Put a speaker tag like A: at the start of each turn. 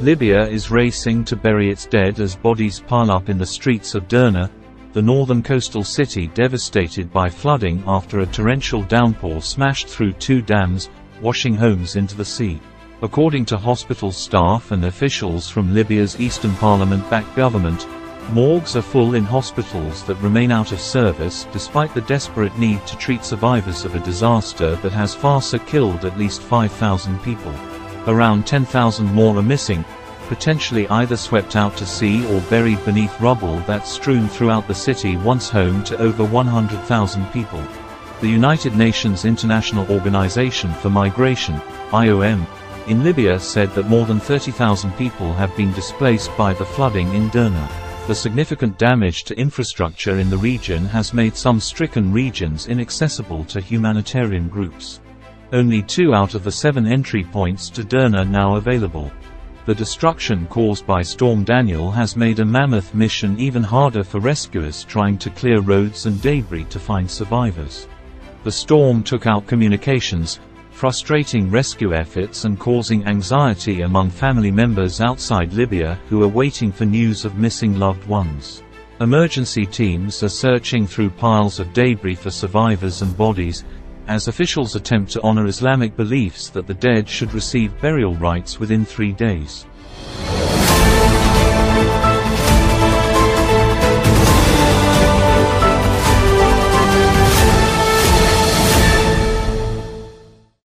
A: Libya is racing to bury its dead as bodies pile up in the streets of Derna, the northern coastal city devastated by flooding after a torrential downpour smashed through 2 dams, washing homes into the sea. According to hospital staff and officials from Libya's Eastern Parliament-backed government, morgues are full in hospitals that remain out of service despite the desperate need to treat survivors of a disaster that has far killed at least 5,000 people. Around 10,000 more are missing, potentially either swept out to sea or buried beneath rubble that's strewn throughout the city once home to over 100,000 people. The United Nations International Organization for Migration, IOM, in Libya said that more than 30,000 people have been displaced by the flooding in Derna. The significant damage to infrastructure in the region has made some stricken regions inaccessible to humanitarian groups. Only 2 out of the 7 entry points to Derna are now available. The destruction caused by Storm Daniel has made a mammoth mission even harder for rescuers trying to clear roads and debris to find survivors. The storm took out communications, frustrating rescue efforts and causing anxiety among family members outside Libya who are waiting for news of missing loved ones. Emergency teams are searching through piles of debris for survivors and bodies, as officials attempt to honor Islamic beliefs that the dead should receive burial rites within 3 days.